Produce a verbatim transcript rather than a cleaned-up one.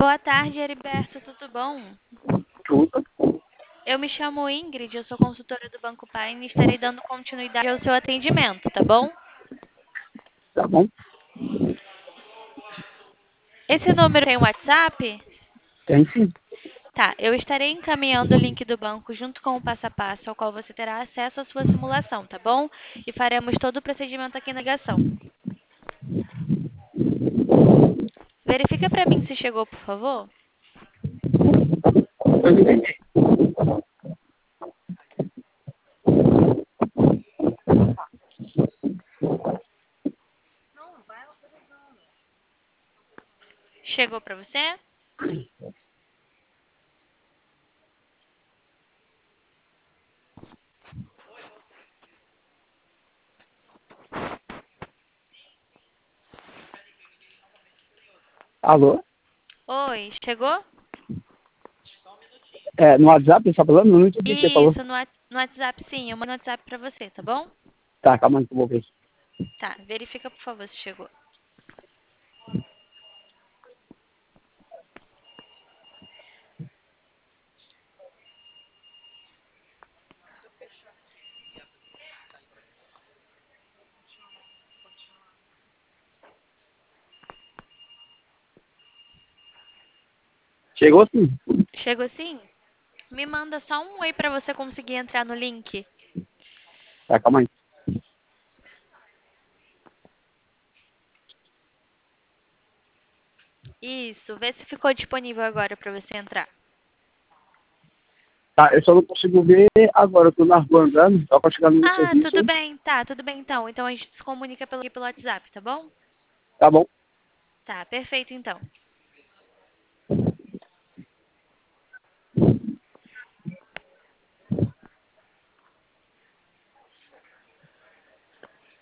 Boa tarde, Heriberto, tudo bom? Tudo. Eu me chamo Ingrid, eu sou consultora do Banco Paine e estarei dando continuidade ao seu atendimento, tá bom? Tá bom? Esse número tem WhatsApp? Tem sim. Tá, eu estarei encaminhando o link do banco junto com o passo a passo, ao qual você terá acesso à sua simulação, tá bom? E faremos todo o procedimento aqui na ligação. Verifica para mim se chegou, por favor. Eu entendi. Chegou para você? Alô? Oi, chegou? É, no WhatsApp, você tá falando? Eu não entendi o que você falou. Isso, no Whats- no WhatsApp sim, eu mando no WhatsApp para você, tá bom? Tá, calma aí que eu vou ver. Tá, verifica por favor se chegou. Chegou sim. Chegou sim? Me manda só um oi para você conseguir entrar no link. Tá, calma aí. Isso, vê se ficou disponível agora para você entrar. Tá, eu só não consigo ver agora. Eu tô na rua andando, só pra chegar no meu Ah, serviço. tudo bem, tá, tudo bem então. Então a gente se comunica pelo, pelo WhatsApp, tá bom? Tá bom. Tá, perfeito então.